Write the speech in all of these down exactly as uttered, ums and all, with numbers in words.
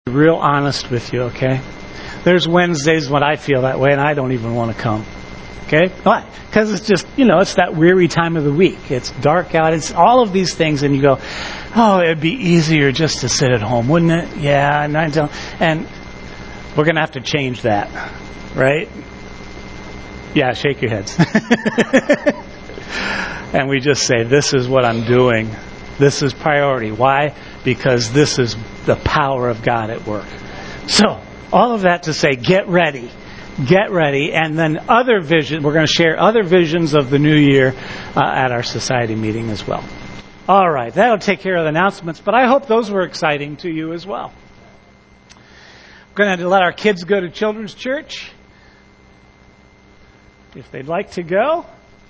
Real honest with you, okay? There's Wednesdays when I feel that way and I don't even want to come. Okay? Why? Because it's just, you know, it's that weary time of the week. It's dark out. It's all of these things and you go, oh, it'd be easier just to sit at home, wouldn't it? Yeah, and I don't. And we're going to have to change that, right? Yeah, shake your heads. And we just say, this is what I'm doing. This is priority. Why? Because this is the power of God at work. So, all of that to say, get ready. Get ready. And then other visions, we're going to share other visions of the new year uh, at our society meeting as well. All right, that'll take care of the announcements, but I hope those were exciting to you as well. We're going to let our kids go to children's church if they'd like to go.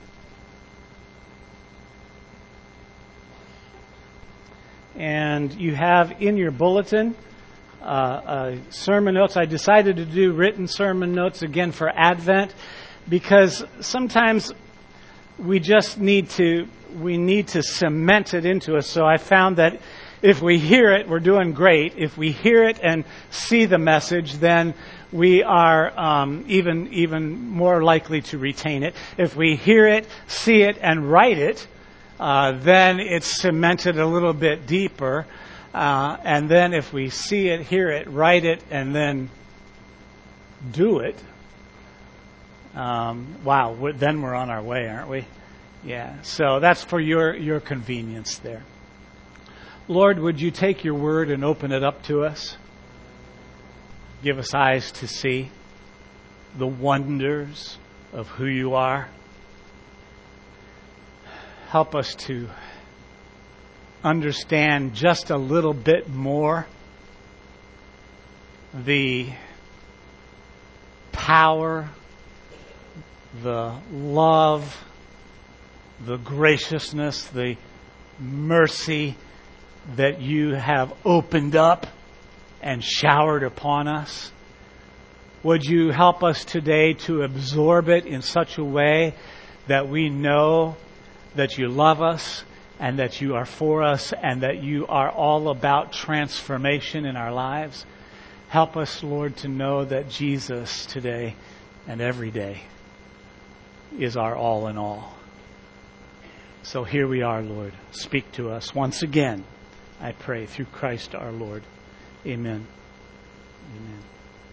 And you have in your bulletin uh, uh, sermon notes. I decided to do written sermon notes again for Advent because sometimes we just need to we need to cement it into us. So I found that if we hear it, we're doing great. If we hear it and see the message, then we are um, even even more likely to retain it. If we hear it, see it, and write it, Uh, then it's cemented a little bit deeper. Uh, and then if we see it, hear it, write it, and then do it, um, wow, we're, then we're on our way, aren't we? Yeah, so that's for your, your convenience there. Lord, would you take your word and open it up to us? Give us eyes to see the wonders of who you are. Help us to understand just a little bit more the power, the love, the graciousness, the mercy that you have opened up and showered upon us. Would you help us today to absorb it in such a way that we know that you love us and that you are for us and that you are all about transformation in our lives. Help us, Lord, to know that Jesus today and every day is our all in all. So here we are, Lord. Speak to us once again, I pray, through Christ our Lord. Amen. Amen.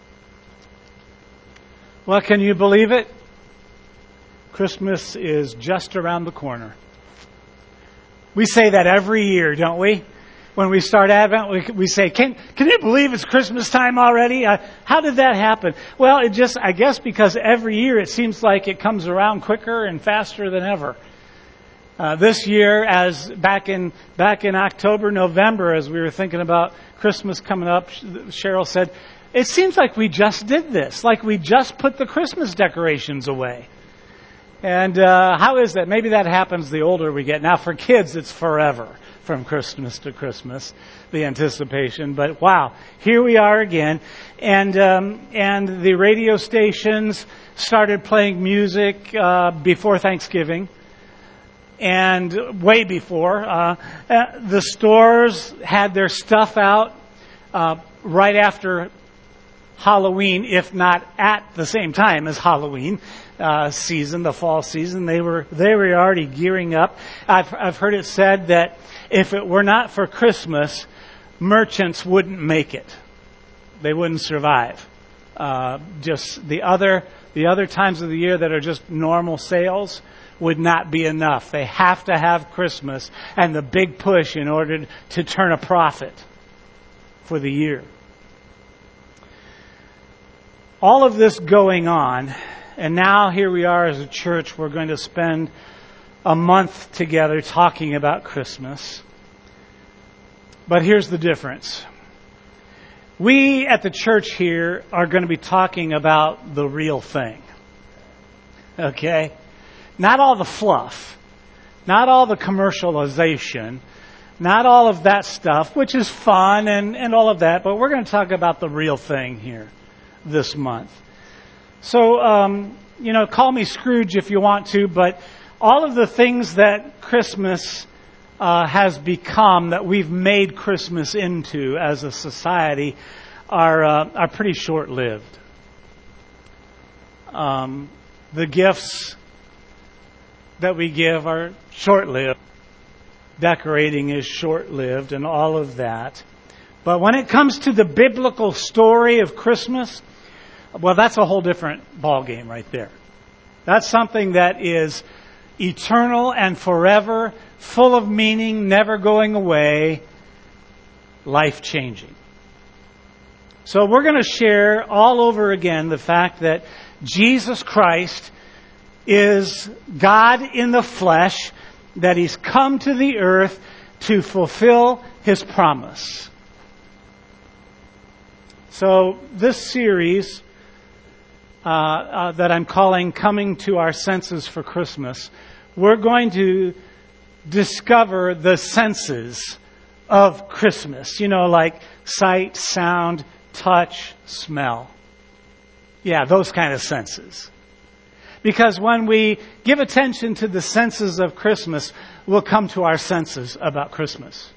Well, can you believe it? Christmas is just around the corner. We say that every year, don't we? When we start Advent, we, we say, can, can you believe it's Christmas time already? Uh, how did that happen? Well, it just, I guess because every year it seems like it comes around quicker and faster than ever. Uh, this year, as back in, back in October, November, as we were thinking about Christmas coming up, Cheryl said, it seems like we just did this, like we just put the Christmas decorations away. And uh, how is that? Maybe that happens the older we get. Now for kids, it's forever from Christmas to Christmas, the anticipation. But wow, here we are again. And um, and the radio stations started playing music uh, before Thanksgiving. And way before. Uh, uh, the stores had their stuff out uh, right after Halloween, if not at the same time as Halloween uh, season, the fall season. They were they were already gearing up. I've I've heard it said that if it were not for Christmas, merchants wouldn't make it. They wouldn't survive. Uh, just the other the other times of the year that are just normal sales would not be enough. They have to have Christmas and the big push in order to turn a profit for the year. All of this going on, and now here we are as a church. We're going to spend a month together talking about Christmas. But here's the difference. We at the church here are going to be talking about the real thing. Okay? Not all the fluff. Not all the commercialization. Not all of that stuff, which is fun and, and all of that. But we're going to talk about the real thing here this month. So, um, you know, call me Scrooge if you want to, but all of the things that Christmas uh, has become, that we've made Christmas into as a society, are uh, are pretty short-lived. Um, the gifts that we give are short-lived. Decorating is short-lived and all of that. But when it comes to the biblical story of Christmas, well, that's a whole different ballgame right there. That's something that is eternal and forever, full of meaning, never going away, life-changing. So we're going to share all over again the fact that Jesus Christ is God in the flesh, that He's come to the earth to fulfill His promise. So this series uh, uh, that I'm calling Coming to Our Senses for Christmas, we're going to discover the senses of Christmas. You know, like sight, sound, touch, smell. Yeah, those kind of senses. Because when we give attention to the senses of Christmas, we'll come to our senses about Christmas.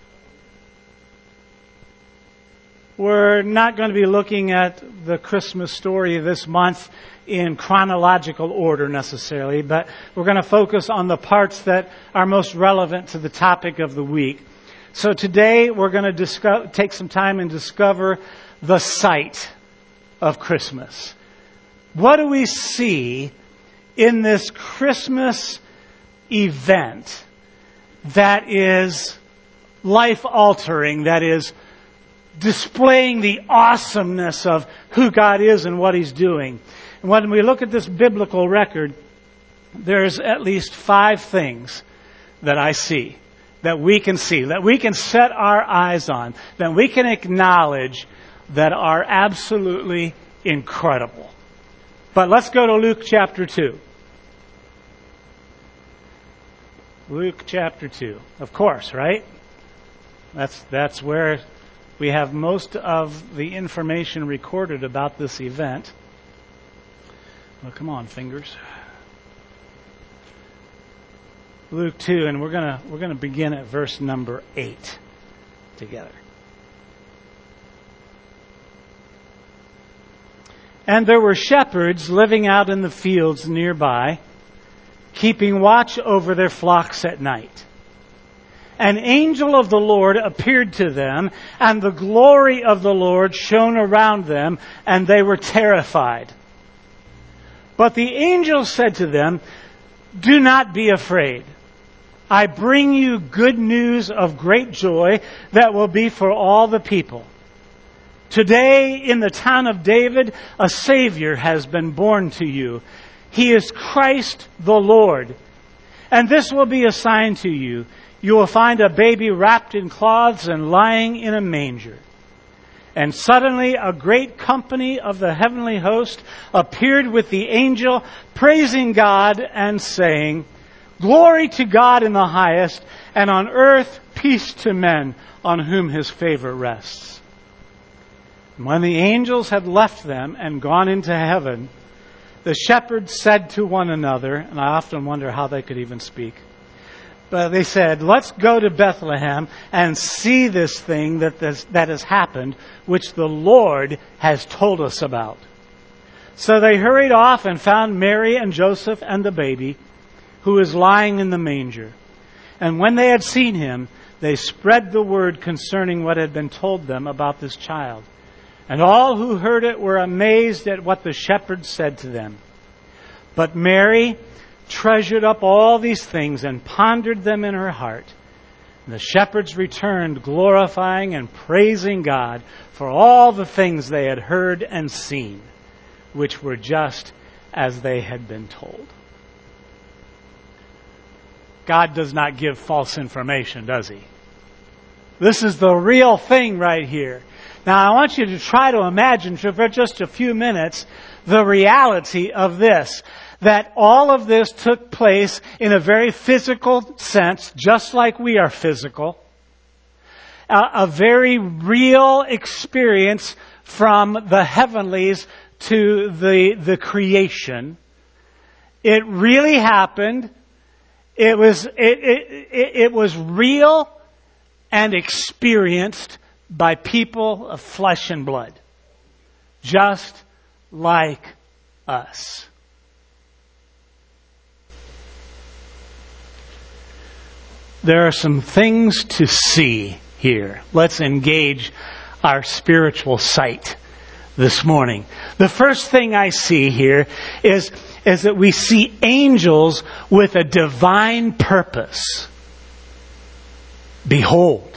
We're not going to be looking at the Christmas story this month in chronological order necessarily, but we're going to focus on the parts that are most relevant to the topic of the week. So today we're going to discuss, take some time and discover the sight of Christmas. What do we see in this Christmas event that is life-altering, that is displaying the awesomeness of who God is and what He's doing? And when we look at this biblical record, there's at least five things that I see, that we can see, that we can set our eyes on, that we can acknowledge that are absolutely incredible. But let's go to Luke chapter two. Luke chapter two. Of course, right? That's that's where we have most of the information recorded about this event. Well, come on, fingers. Luke two, and we're gonna we're gonna begin at verse number eight together. And there were shepherds living out in the fields nearby, keeping watch over their flocks at night. An angel of the Lord appeared to them, and the glory of the Lord shone around them, and they were terrified. But the angel said to them, "Do not be afraid. I bring you good news of great joy that will be for all the people. Today in the town of David, a Savior has been born to you. He is Christ the Lord. And this will be a sign to you. You will find a baby wrapped in cloths and lying in a manger." And suddenly a great company of the heavenly host appeared with the angel, praising God and saying, "Glory to God in the highest, and on earth peace to men on whom His favor rests." And when the angels had left them and gone into heaven, the shepherds said to one another, and I often wonder how they could even speak, but they said, "Let's go to Bethlehem and see this thing that this, that has happened, which the Lord has told us about." So they hurried off and found Mary and Joseph and the baby, who was lying in the manger. And when they had seen Him, they spread the word concerning what had been told them about this child. And all who heard it were amazed at what the shepherds said to them. But Mary treasured up all these things and pondered them in her heart. And the shepherds returned, glorifying and praising God for all the things they had heard and seen, which were just as they had been told. God does not give false information, does He? This is the real thing right here. Now, I want you to try to imagine for just a few minutes the reality of this. That all of this took place in a very physical sense, just like we are physical. A, a very real experience from the heavenlies to the, the creation. It really happened. It was, it, it, it, it was real and experienced by people of flesh and blood. just like us. There are some things to see here. Let's engage our spiritual sight this morning. The first thing I see here is, is that we see angels with a divine purpose. Behold,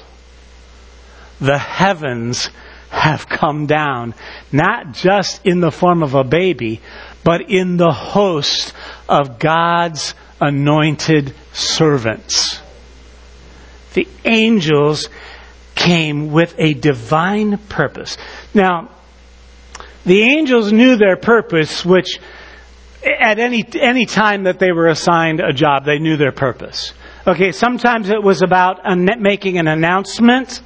the heavens have come down, not just in the form of a baby, but in the host of God's anointed servants. The angels came with a divine purpose. Now, the angels knew their purpose, which at any any time that they were assigned a job, they knew their purpose. Okay, sometimes it was about making an announcement.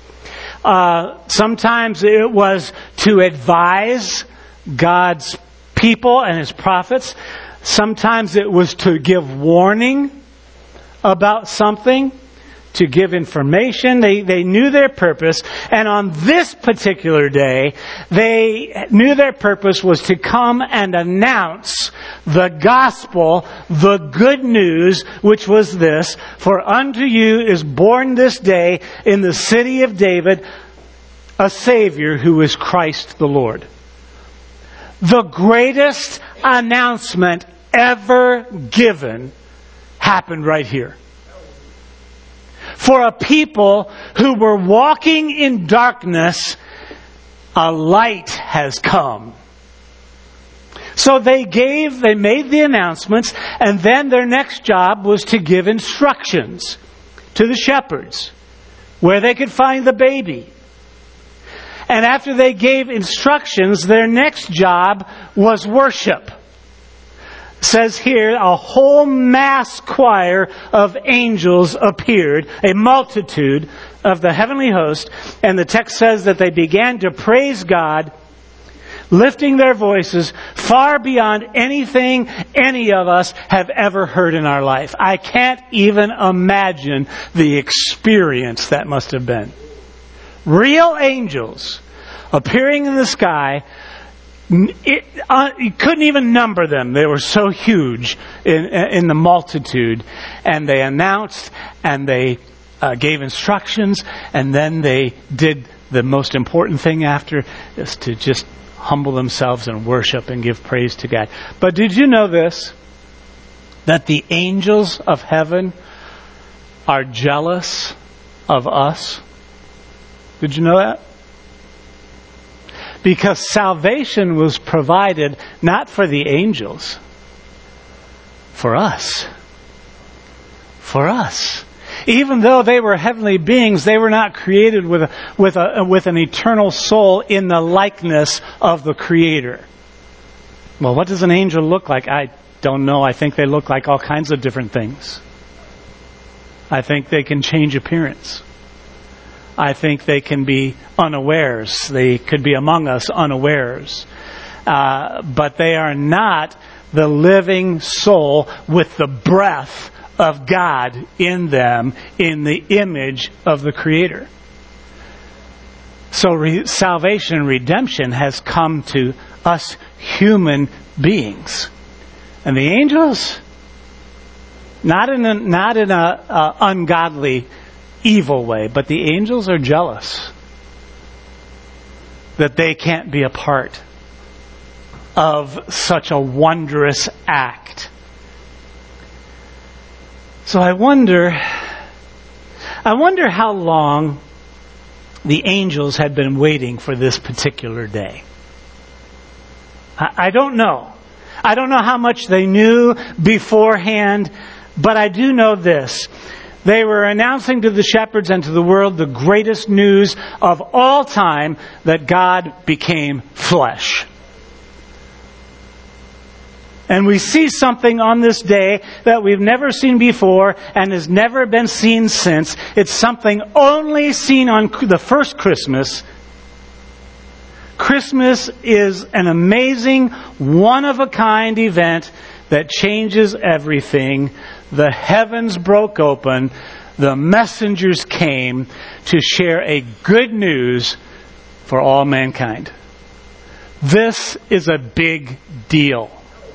Uh, sometimes it was to advise God's people and His prophets. Sometimes it was to give warning about something, to give information. They, they knew their purpose. And on this particular day, they knew their purpose was to come and announce the gospel, the good news, which was this: for unto you is born this day in the city of David a Savior who is Christ the Lord. The greatest announcement ever given happened right here. For a people who were walking in darkness, a light has come. So they gave, they made the announcements, and then their next job was to give instructions to the shepherds where they could find the baby. And after they gave instructions, their next job was worship. It says here, a whole mass choir of angels appeared, a multitude of the heavenly host, and the text says that they began to praise God, lifting their voices far beyond anything any of us have ever heard in our life. I can't even imagine the experience that must have been. Real angels appearing in the sky. It, uh, you couldn't even number them. They were so huge in, in the multitude. And they announced and they uh, gave instructions, and then they did the most important thing after, is to just humble themselves and worship and give praise to God. But did you know this? That the angels of heaven are jealous of us? Did you know that? Because salvation was provided not for the angels, for us. For us. Even though they were heavenly beings, they were not created with a, with a, with an eternal soul in the likeness of the Creator. Well, what does an angel look like? I don't know. I think they look like all kinds of different things. I think they can change appearance. I think they can be unawares. They could be among us unawares. Uh, but they are not the living soul with the breath of God in them, in the image of the Creator. So re- salvation and redemption has come to us human beings. And the angels, not in a, not in a uh, ungodly evil way, but the angels are jealous that they can't be a part of such a wondrous act. So I wonder, I wonder how long the angels had been waiting for this particular day. I, I don't know. I don't know how much they knew beforehand, but I do know this. They were announcing to the shepherds and to the world the greatest news of all time, that God became flesh. And we see something on this day that we've never seen before and has never been seen since. It's something only seen on the first Christmas. Christmas is an amazing, one-of-a-kind event that changes everything. The heavens broke open. The messengers came to share a good news for all mankind. This is a big deal.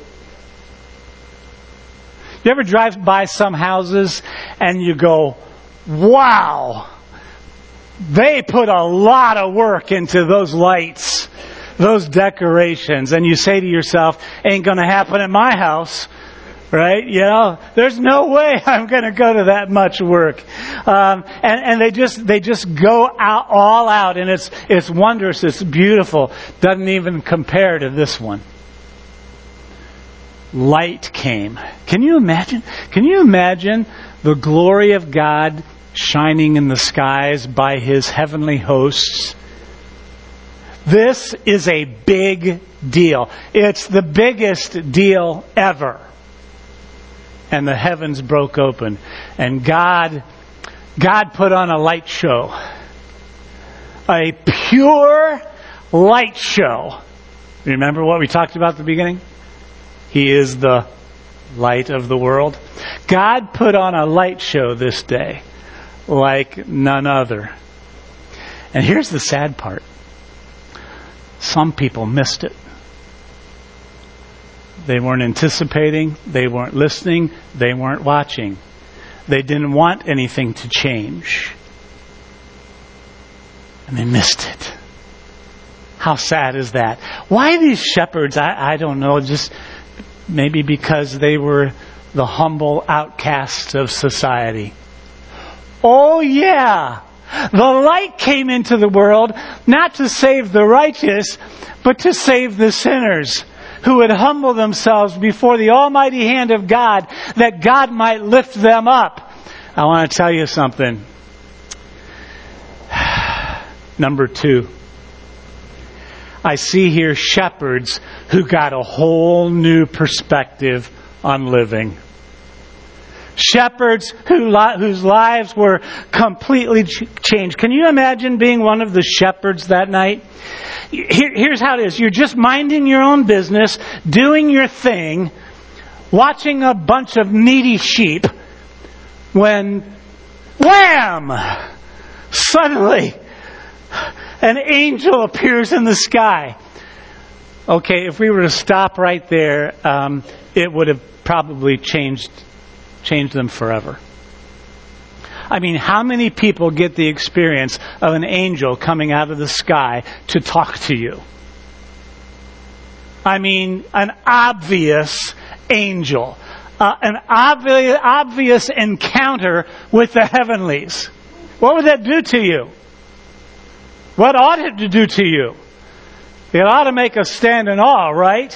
You ever drive by some houses and you go, wow, they put a lot of work into those lights, those decorations, and you say to yourself, ain't going to happen at my house. Right? You know, there's no way I'm going to go to that much work. Um, and, and they just, they just go out, all out, and it's, it's wondrous, it's beautiful. Doesn't even compare to this one. Light came. Can you imagine? Can you imagine the glory of God shining in the skies by His heavenly hosts? This is a big deal. It's the biggest deal ever. And the heavens broke open. And God, God put on a light show. A pure light show. Remember what we talked about at the beginning? He is the light of the world. God put on a light show this day like none other. And here's the sad part. Some people missed it. They weren't anticipating. They weren't listening. They weren't watching. They didn't want anything to change. And they missed it. How sad is that? Why these shepherds? I, I don't know. Just maybe because they were the humble outcasts of society. Oh yeah! The light came into the world not to save the righteous, but to save the sinners, who would humble themselves before the almighty hand of God, that God might lift them up. I want to tell you something. Number two. I see here shepherds who got a whole new perspective on living. Shepherds who, whose lives were completely changed. Can you imagine being one of the shepherds that night? Here, here's how it is. You're just minding your own business, doing your thing, watching a bunch of needy sheep, when, wham! Suddenly, an angel appears in the sky. Okay, if we were to stop right there, um, it would have probably changed changed them forever. I mean, how many people get the experience of an angel coming out of the sky to talk to you? I mean, an obvious angel. Uh, an obvious, obvious encounter with the heavenlies. What would that do to you? What ought it to do to you? It ought to make us stand in awe, right?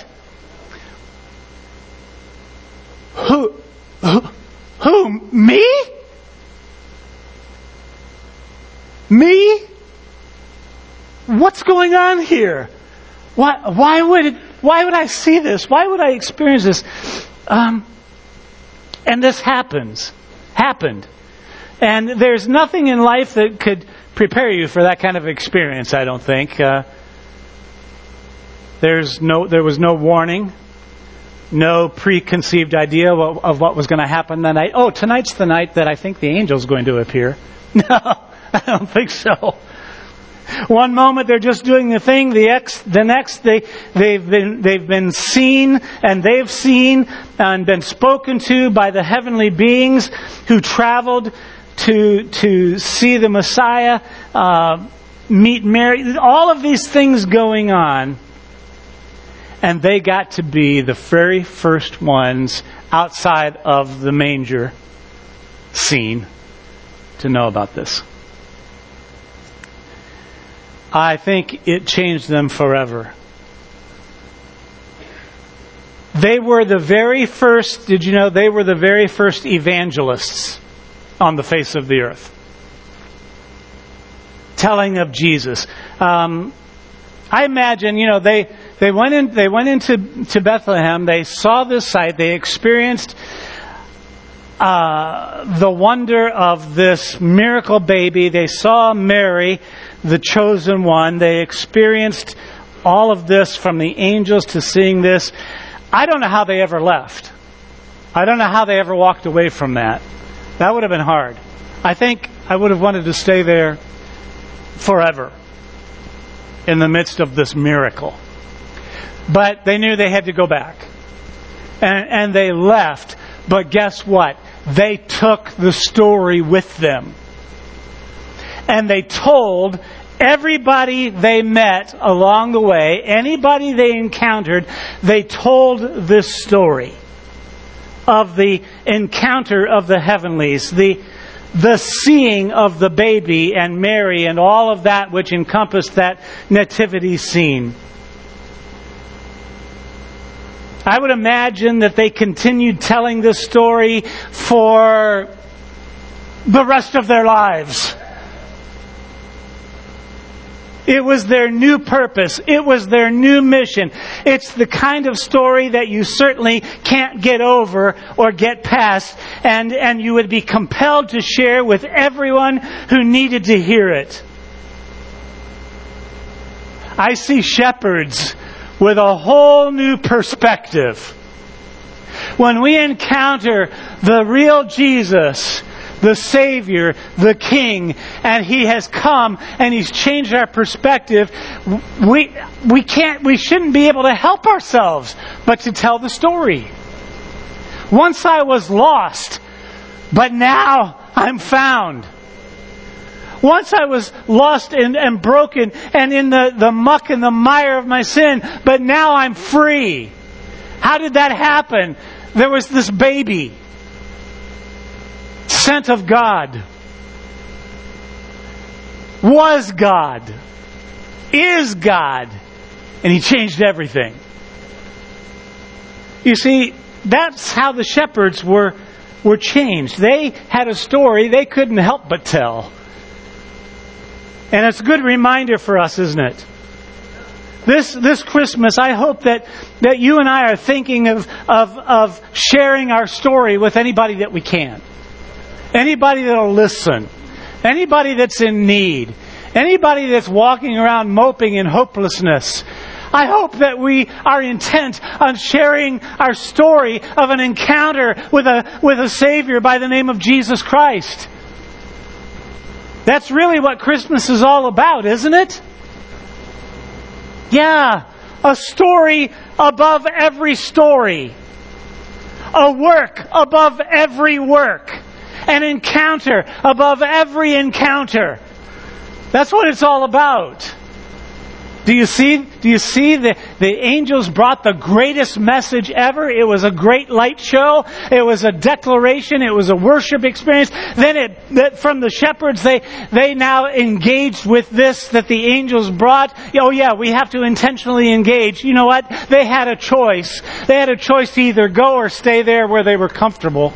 Who, who, who, me? Me? What's going on here? Why, why would it, why would I see this? Why would I experience this? Um, and this happens. Happened. And there's nothing in life that could prepare you for that kind of experience, I don't think. Uh, there's no, there was no warning. No preconceived idea of, of what was going to happen that night. Oh, tonight's the night that I think the angel's going to appear. No, I don't think so. One moment they're just doing the thing. The ex, the next they they've been they've been seen and they've seen and been spoken to by the heavenly beings who traveled to to see the Messiah, uh, meet Mary. All of these things going on. And they got to be the very first ones outside of the manger scene to know about this. I think it changed them forever. They were the very first, did you know, they were the very first evangelists on the face of the earth. Telling of Jesus. Um, I imagine, you know, they... They went in. They went into to Bethlehem. They saw this sight. They experienced uh, the wonder of this miracle baby. They saw Mary, the chosen one. They experienced all of this, from the angels to seeing this. I don't know how they ever left. I don't know how they ever walked away from that. That would have been hard. I think I would have wanted to stay there forever in the midst of this miracle. But they knew they had to go back. And, and they left. But guess what? They took the story with them. And they told everybody they met along the way, anybody they encountered, they told this story of the encounter of the heavenlies, the the seeing of the baby and Mary and all of that which encompassed that nativity scene. I would imagine that they continued telling this story for the rest of their lives. It was their new purpose. It was their new mission. It's the kind of story that you certainly can't get over or get past, and, and you would be compelled to share with everyone who needed to hear it. I see shepherds with a whole new perspective. When we encounter the real Jesus, the Savior, the King, and He has come and He's changed our perspective, we we can't we shouldn't be able to help ourselves but to tell the story. Once I was lost, but now I'm found. Once I was lost and, and broken and in the, the muck and the mire of my sin, but now I'm free. How did that happen? There was this baby, sent of God, was God, is God, and He changed everything. You see, that's how the shepherds were, were changed. They had a story they couldn't help but tell. And it's a good reminder for us, isn't it? This this Christmas, I hope that, that you and I are thinking of, of, of sharing our story with anybody that we can. Anybody that'll listen. Anybody that's in need. Anybody that's walking around moping in hopelessness. I hope that we are intent on sharing our story of an encounter with a, with a Savior by the name of Jesus Christ. That's really what Christmas is all about, isn't it? Yeah, a story above every story. A work above every work. An encounter above every encounter. That's what it's all about. Do you see? Do you see the, the angels brought the greatest message ever? It was a great light show. It was a declaration. It was a worship experience. Then it, that from the shepherds, they, they now engaged with this that the angels brought. Oh yeah, we have to intentionally engage. You know what? They had a choice. They had a choice to either go or stay there where they were comfortable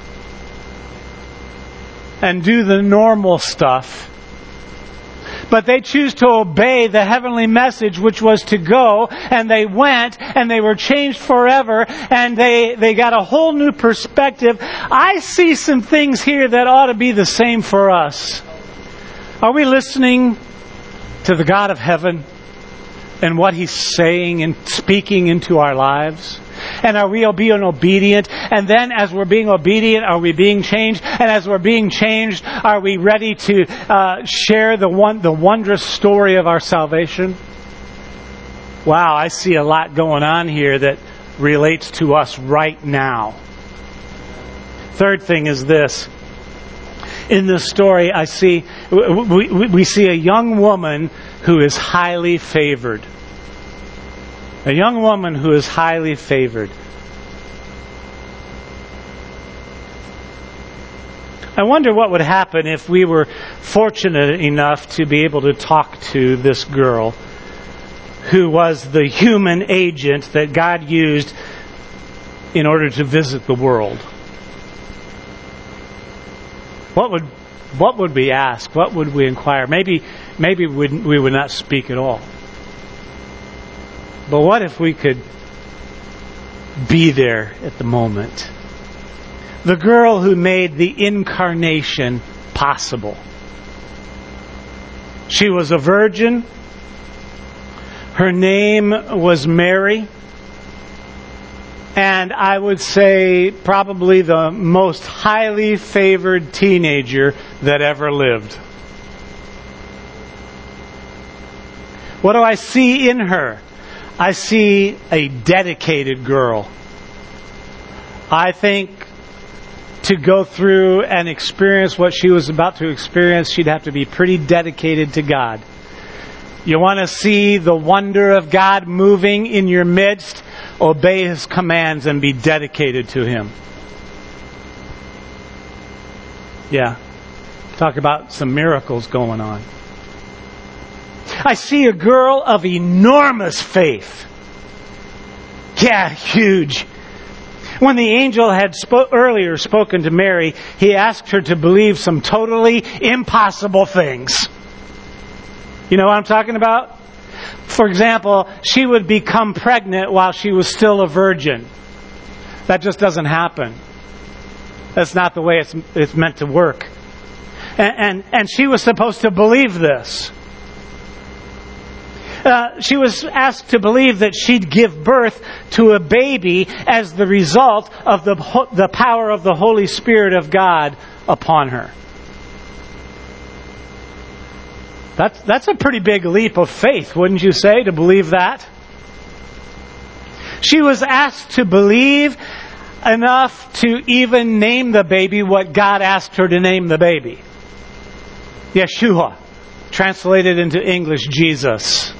and do the normal stuff. But they choose to obey the heavenly message, which was to go, and they went, and they were changed forever, and they, they got a whole new perspective. I see some things here that ought to be the same for us. Are we listening to the God of heaven and what He's saying and speaking into our lives? And are we being obedient? And then as we're being obedient, are we being changed? And as we're being changed, are we ready to uh, share the one, the wondrous story of our salvation? Wow, I see a lot going on here that relates to us right now. Third thing is this. In this story, I see we, we, we see a young woman who is highly favored. A young woman who is highly favored. I wonder what would happen if we were fortunate enough to be able to talk to this girl who was the human agent that God used in order to visit the world. What would what would we ask? What would we inquire? Maybe maybe we we would not speak at all. But what if we could be there at the moment? The girl who made the incarnation possible. She was a virgin. Her name was Mary. And I would say probably the most highly favored teenager that ever lived. What do I see in her? I see a dedicated girl. I think to go through and experience what she was about to experience, she'd have to be pretty dedicated to God. You want to see the wonder of God moving in your midst? Obey His commands and be dedicated to Him. Yeah. Talk about some miracles going on. I see a girl of enormous faith. Yeah, huge. When the angel had spo- earlier spoken to Mary, he asked her to believe some totally impossible things. You know what I'm talking about? For example, she would become pregnant while she was still a virgin. That just doesn't happen. That's not the way it's, it's meant to work. And, and, and she was supposed to believe this. Uh, she was asked to believe that she'd give birth to a baby as the result of the, the power of the Holy Spirit of God upon her. That's, that's a pretty big leap of faith, wouldn't you say, to believe that? She was asked to believe enough to even name the baby what God asked her to name the baby. Yeshua, translated into English, Jesus.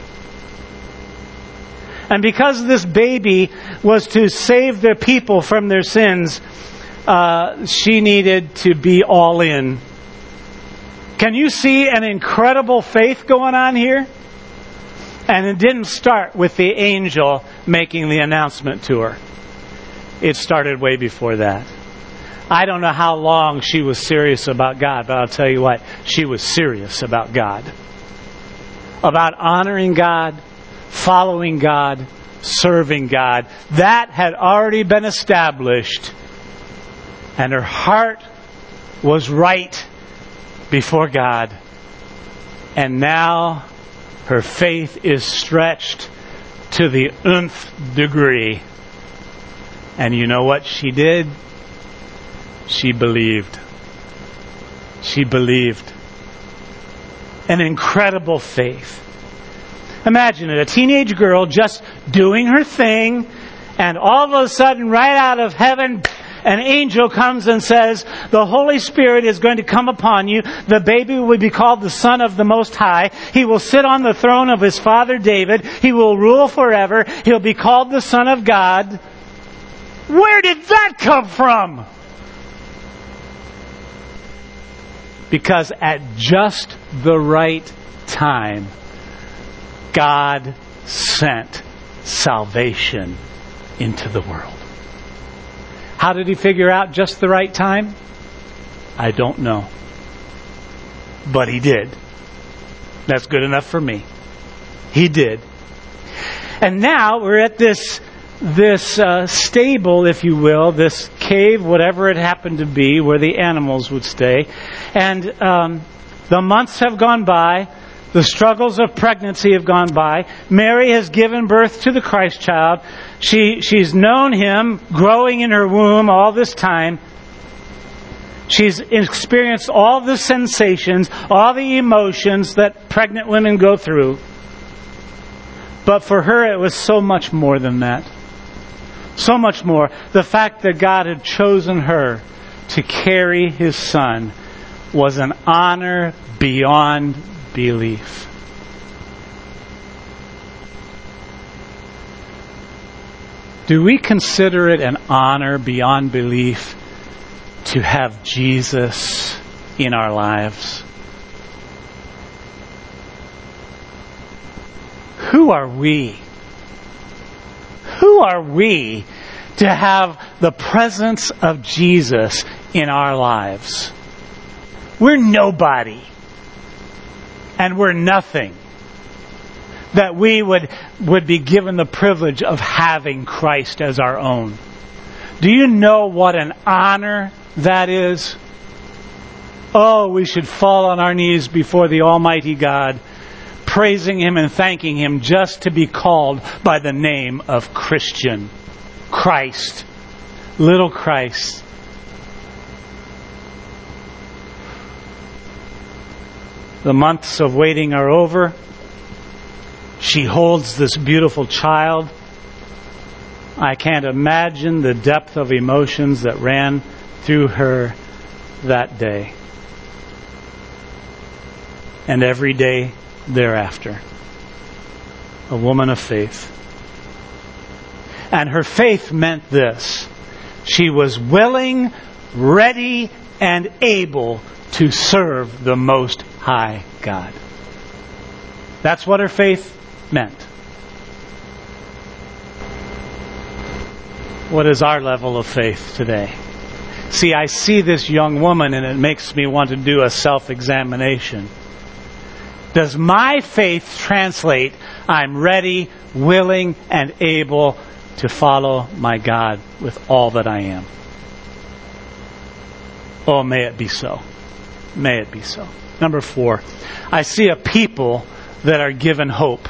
And because this baby was to save their people from their sins, uh, she needed to be all in. Can you see an incredible faith going on here? And it didn't start with the angel making the announcement to her. It started way before that. I don't know how long she was serious about God, but I'll tell you what, she was serious about God. About honoring God, following God, serving God. That had already been established, and her heart was right before God. And now her faith is stretched to the nth degree. And you know what she did? She believed. She believed. An incredible faith. Imagine it, a teenage girl just doing her thing, and all of a sudden, right out of heaven, an angel comes and says, the Holy Spirit is going to come upon you. The baby will be called the Son of the Most High. He will sit on the throne of his father David. He will rule forever. He'll be called the Son of God. Where did that come from? Because at just the right time, God sent salvation into the world. How did He figure out just the right time? I don't know. But He did. That's good enough for me. He did. And now we're at this this uh, stable, if you will, this cave, whatever it happened to be, where the animals would stay. And um, the months have gone by. The struggles of pregnancy have gone by. Mary has given birth to the Christ child. She, she's known Him growing in her womb all this time. She's experienced all the sensations, all the emotions that pregnant women go through. But for her, it was so much more than that. So much more. The fact that God had chosen her to carry His Son was an honor beyond belief. Do we consider it an honor beyond belief to have Jesus in our lives? Who are we? Who are we to have the presence of Jesus in our lives? We're nobody. And we're nothing. That we would, would be given the privilege of having Christ as our own. Do you know what an honor that is? Oh, we should fall on our knees before the Almighty God, praising Him and thanking Him just to be called by the name of Christian. Christ. Little Christ. The months of waiting are over. She holds this beautiful child. I can't imagine the depth of emotions that ran through her that day. And every day thereafter. A woman of faith. And her faith meant this. She was willing, ready, and able to serve the Most High God. That's what her faith meant. What is our level of faith today? See, I see this young woman and it makes me want to do a self-examination. Does my faith translate, I'm ready, willing, and able to follow my God with all that I am? Oh, may it be so. May it be so. Number four, I see a people that are given hope.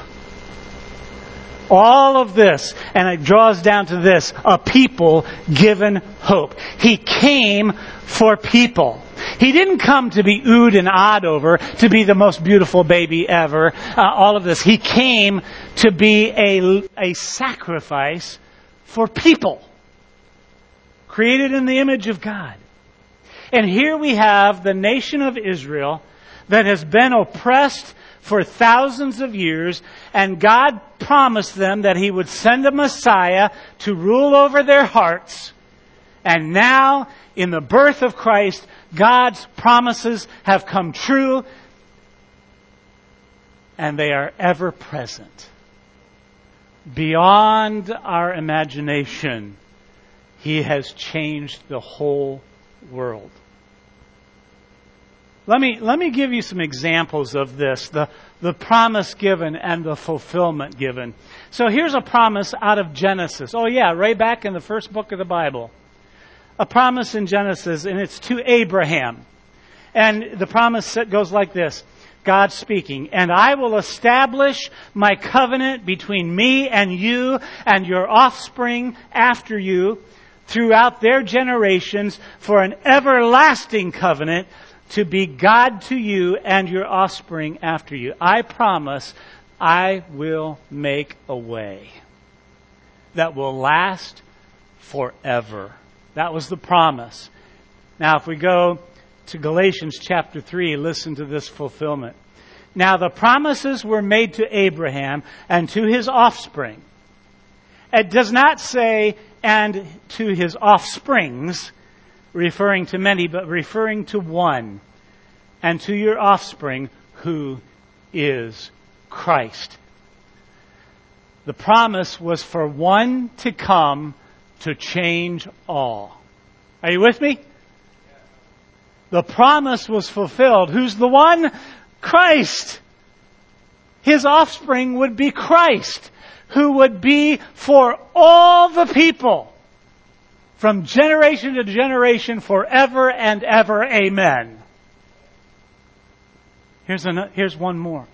All of this, and it draws down to this, a people given hope. He came for people. He didn't come to be oohed and awed over, to be the most beautiful baby ever, uh, all of this. He came to be a, a sacrifice for people, created in the image of God. And here we have the nation of Israel that has been oppressed for thousands of years, and God promised them that He would send a Messiah to rule over their hearts. And now, in the birth of Christ, God's promises have come true, and they are ever present. Beyond our imagination, He has changed the whole world. Let me, let me give you some examples of this, the, the promise given and the fulfillment given. So here's a promise out of Genesis. Oh yeah, right back in the first book of the Bible. A promise in Genesis, and it's to Abraham. And the promise goes like this. God speaking, and I will establish my covenant between me and you and your offspring after you throughout their generations for an everlasting covenant to be God to you and your offspring after you. I promise I will make a way that will last forever. That was the promise. Now, if we go to Galatians chapter three, listen to this fulfillment. Now, the promises were made to Abraham and to his offspring. It does not say, and to his offsprings, referring to many, but referring to one, and to your offspring, who is Christ. The promise was for one to come to change all. Are you with me? The promise was fulfilled. Who's the one? Christ. His offspring would be Christ, who would be for all the people, from generation to generation, forever and ever. Amen. Here's, an, here's one more.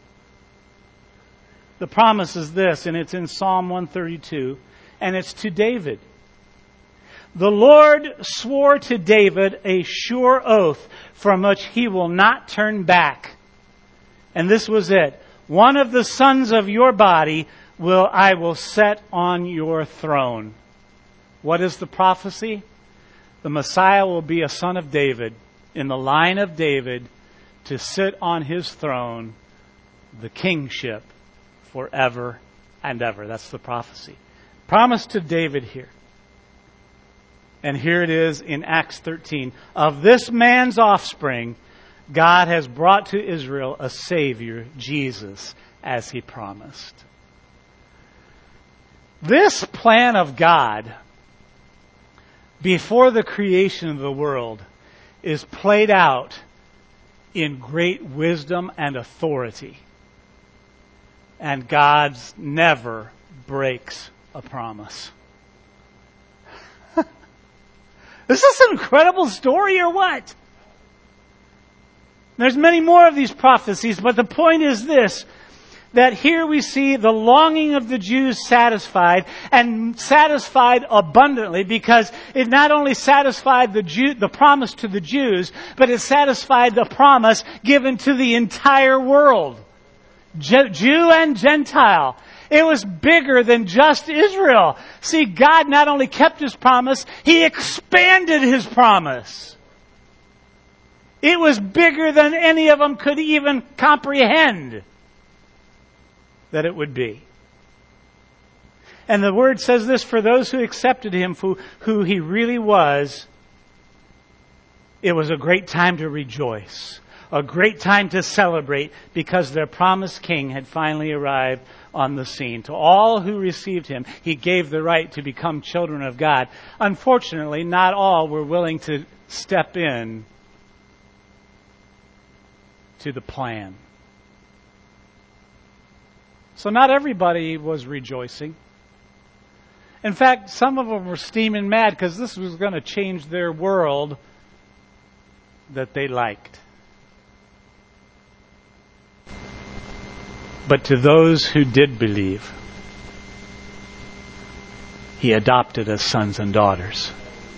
The promise is this, and it's in Psalm one thirty-two, and it's to David. The Lord swore to David a sure oath from which He will not turn back. And this was it. One of the sons of your body will I will set on your throne. What is the prophecy? The Messiah will be a son of David, in the line of David, to sit on His throne, the kingship, forever and ever. That's the prophecy. Promise to David here. And here it is in Acts thirteen. Of this man's offspring, God has brought to Israel a Savior, Jesus, as He promised. This plan of God, before the creation of the world, is played out in great wisdom and authority. And God's never breaks a promise. Is this an incredible story or what? There's many more of these prophecies, but the point is this, that here we see the longing of the Jews satisfied, and satisfied abundantly, because it not only satisfied the Jew, the promise to the Jews, but it satisfied the promise given to the entire world. Je- Jew and Gentile. It was bigger than just Israel. See, God not only kept His promise, He expanded His promise. It was bigger than any of them could even comprehend that it would be. And the Word says this, for those who accepted Him for who He really was, it was a great time to rejoice, a great time to celebrate, because their promised King had finally arrived on the scene. To all who received Him, He gave the right to become children of God. Unfortunately, not all were willing to step in to the plan. So not everybody was rejoicing. In fact, some of them were steaming mad because this was going to change their world that they liked. But to those who did believe, He adopted as sons and daughters.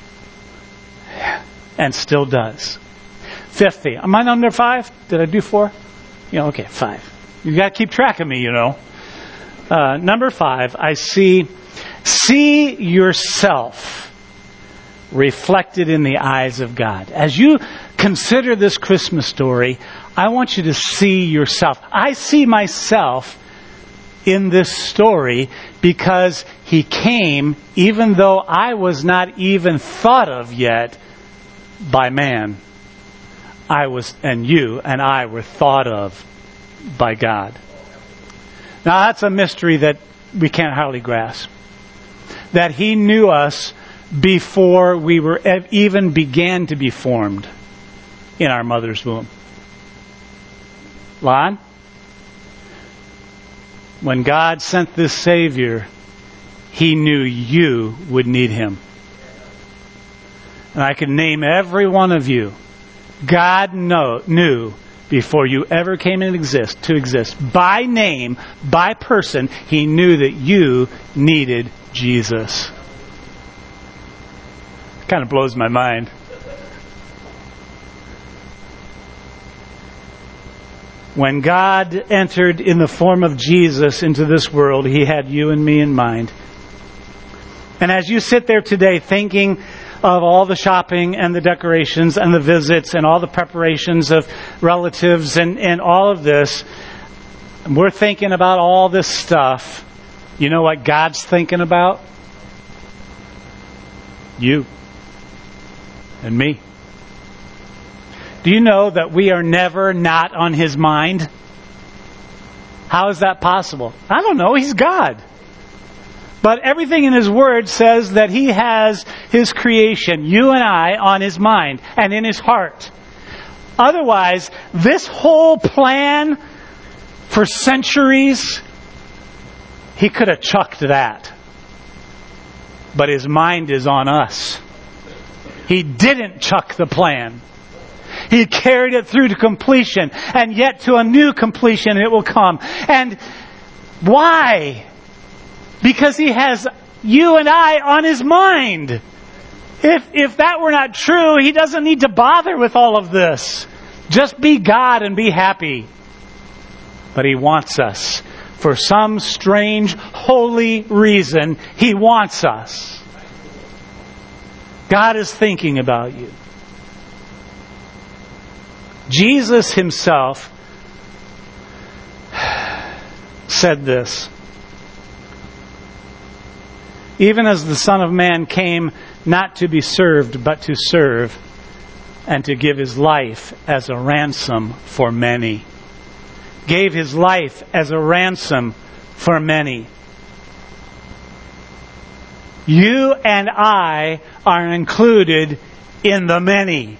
And still does. Fifthly, am I number five? Did I do four? Yeah, okay, five. You got to keep track of me, you know. Uh, number five, I see, see yourself reflected in the eyes of God. As you consider this Christmas story, I want you to see yourself. I see myself in this story because He came even though I was not even thought of yet by man. I was, and you and I were thought of by God. Now that's a mystery that we can't hardly grasp. That He knew us before we were even began to be formed in our mother's womb. Lon? When God sent this Savior, He knew you would need Him. And I could name every one of you. God know, knew before you ever came in exist, to exist. By name, by person, He knew that you needed Jesus. It kind of blows my mind. When God entered in the form of Jesus into this world, He had you and me in mind. And as you sit there today thinking of all the shopping and the decorations and the visits and all the preparations of relatives and, and all of this, we're thinking about all this stuff. You know what God's thinking about? You and me. Do you know that we are never not on His mind? How is that possible? I don't know. He's God. But everything in His Word says that He has His creation, you and I, on His mind and in His heart. Otherwise, this whole plan for centuries, He could have chucked that. But His mind is on us. He didn't chuck the plan. He carried it through to completion, and yet to a new completion it will come. And why? Because He has you and I on His mind. If if that were not true, He doesn't need to bother with all of this. Just be God and be happy. But He wants us. For some strange, holy reason, He wants us. God is thinking about you. Jesus Himself said this. Even as the Son of Man came not to be served, but to serve, and to give His life as a ransom for many. Gave His life as a ransom for many. You and I are included in the many.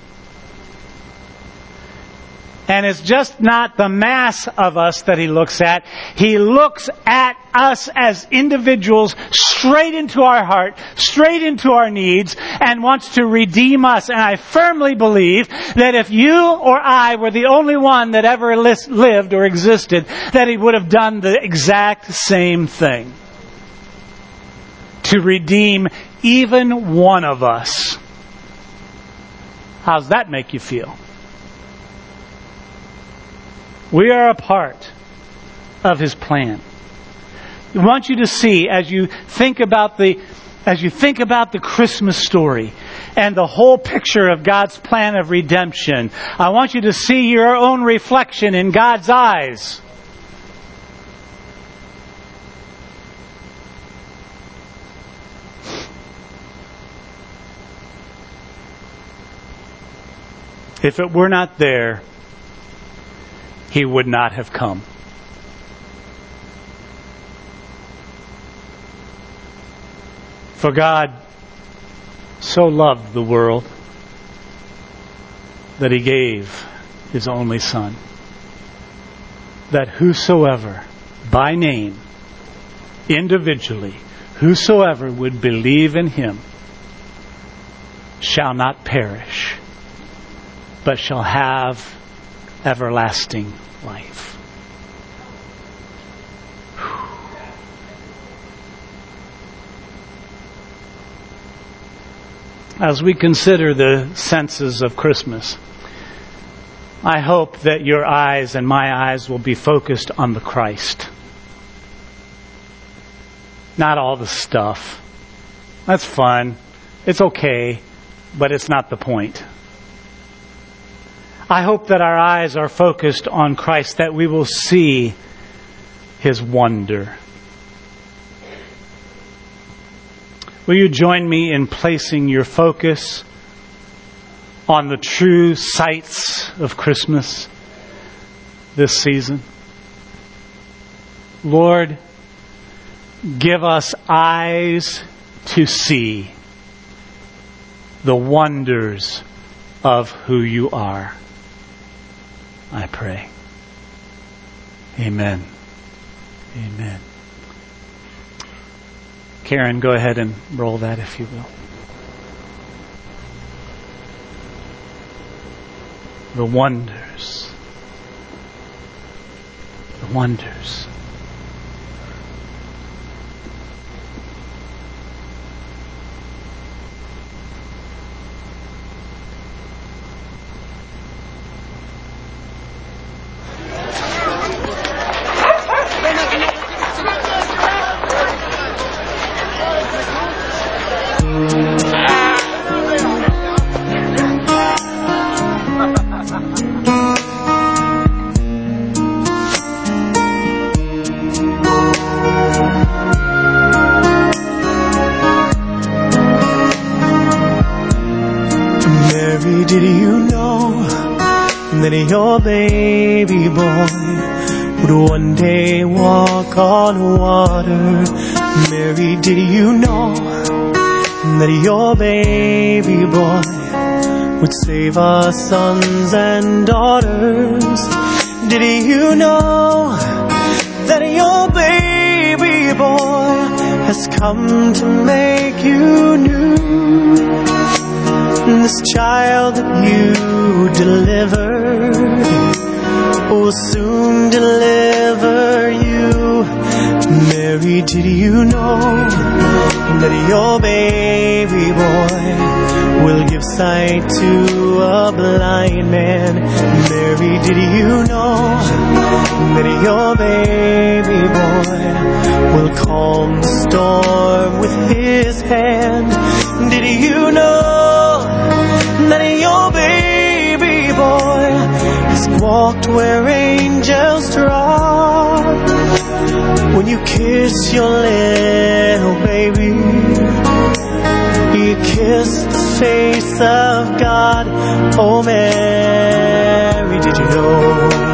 And it's just not the mass of us that He looks at. He looks at us as individuals straight into our heart, straight into our needs, and wants to redeem us. And I firmly believe that if you or I were the only one that ever lived or existed, that He would have done the exact same thing. To redeem even one of us. How's that make you feel? We are a part of His plan. I want you to see, as you think about the as you think about the Christmas story and the whole picture of God's plan of redemption, I want you to see your own reflection in God's eyes. If it were not there, He would not have come. For God so loved the world that He gave His only Son, that whosoever, by name, individually, whosoever would believe in Him shall not perish, but shall have everlasting life. As we consider the senses of Christmas, I hope that your eyes and my eyes will be focused on the Christ. Not all the stuff. That's fun. It's okay, but it's not the point. I hope that our eyes are focused on Christ, that we will see His wonder. Will you join me in placing your focus on the true sights of Christmas this season? Lord, give us eyes to see the wonders of who You are. I pray. Amen. Amen. Karen, go ahead and roll that if you will. The wonders. The wonders. Did you know that your baby boy would one day walk on water? Mary, did you know that your baby boy would save our sons and daughters? Did you know that your baby boy has come to make you new? This child that you delivered will soon deliver you. Mary, did you know that your baby boy will give sight to a blind man? Mary, did you know that your baby boy will calm the storm with His hand? Did you know that your baby boy has walked where angels trod? When you kiss your little baby, you kiss the face of God. Oh, Mary, did you know?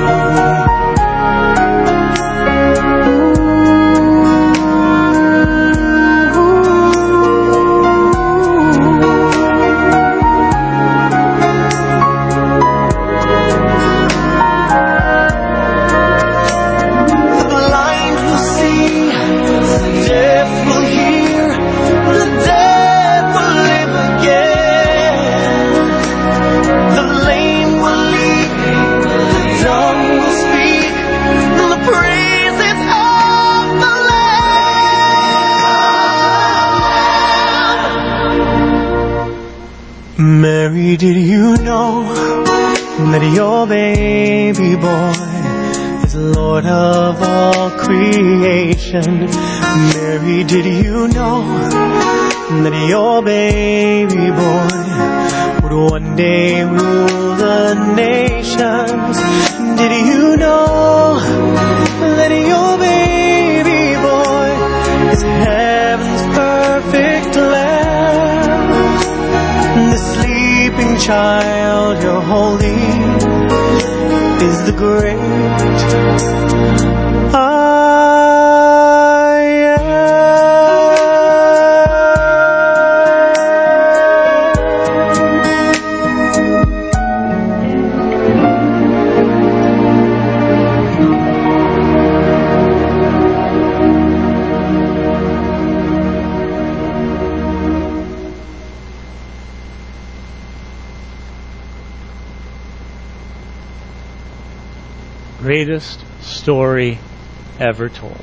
Mary, did you know that your baby boy is Lord of all creation. Mary, did you know that your baby boy would one day rule the nations? Did you know that your baby boy is heaven's perfect lamb? The sleeping child you're holding is the great I Greatest story ever told.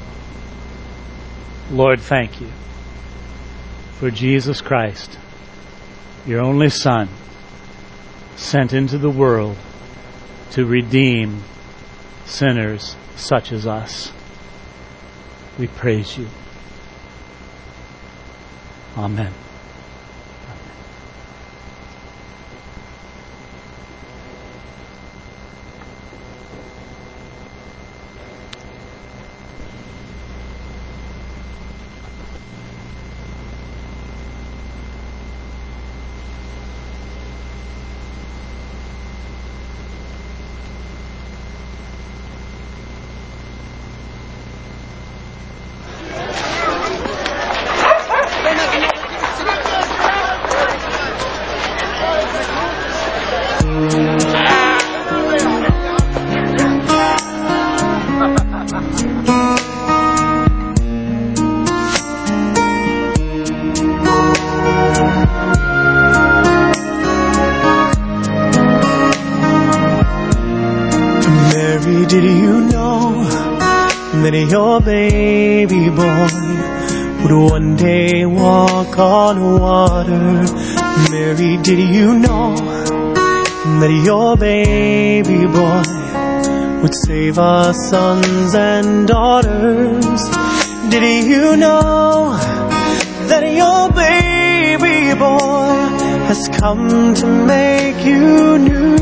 Lord, thank you for Jesus Christ, your only Son, sent into the world to redeem sinners such as us. We praise you. Amen. Mary, did you know that your baby boy would one day walk on water? Mary, did you know that your baby boy would save our sons and daughters? Did you know that your baby boy has come to make you new?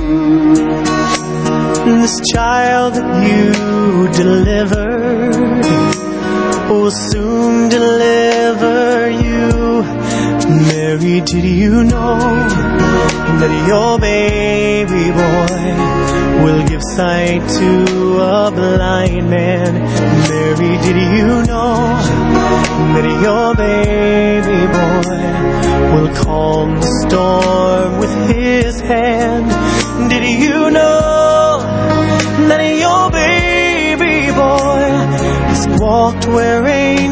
This child that you delivered will soon deliver you. Mary, did you know that your baby boy will give sight to a blind man? Mary, did you know that your baby boy will calm the storm with his hand? Did you know that your baby boy has walked where angels